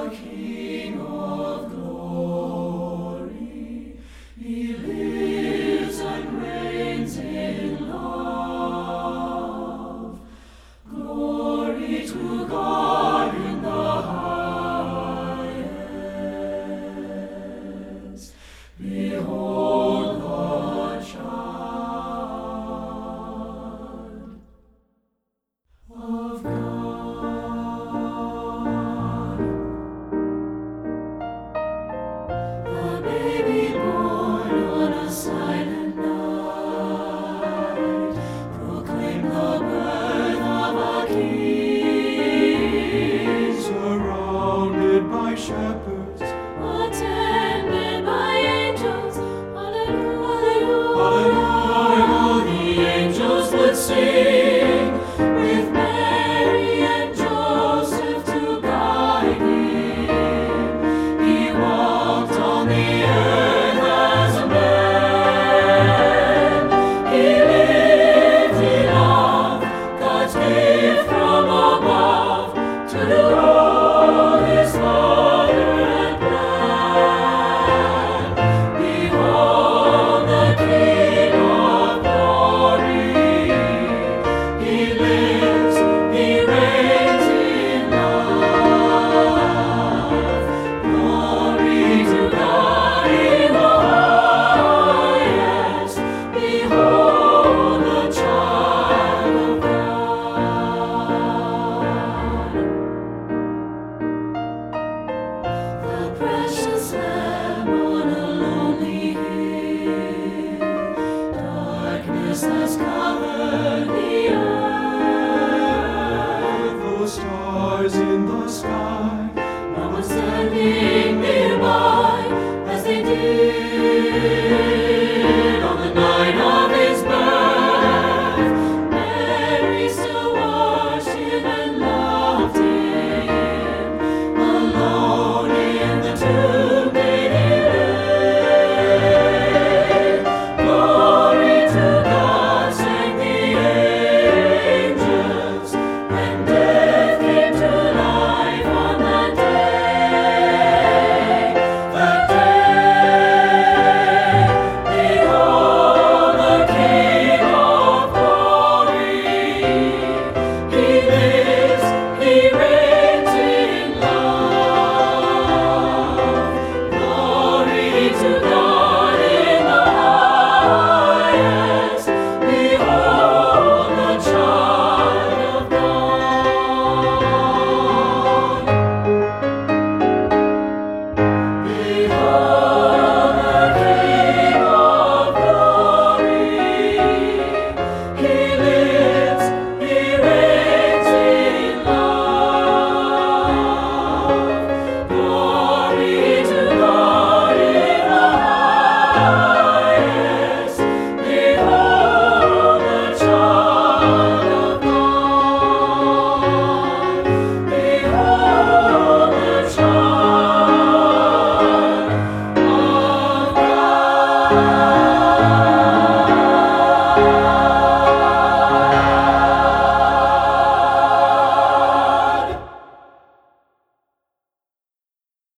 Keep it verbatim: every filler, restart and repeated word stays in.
the King of glory. He lives and reigns in love. Glory to God in the highest. Behold the child of God. The baby born on a silent night proclaimed the birth of a king, surrounded by shepherds, attended by angels. Hallelujah, hallelujah, the angels would sing, with Mary and Joseph to guide him. He walked on the earth as a man. He lived in love, God's gift from above, to do all his Father had planned. Behold the King of glory. He lives, he reigns in love. Glory to God in the highest. Behold the child of God. The precious Lamb on a lonely hill. Darkness has covered the earth. Those stars in the sky, no one standing nearby as they did.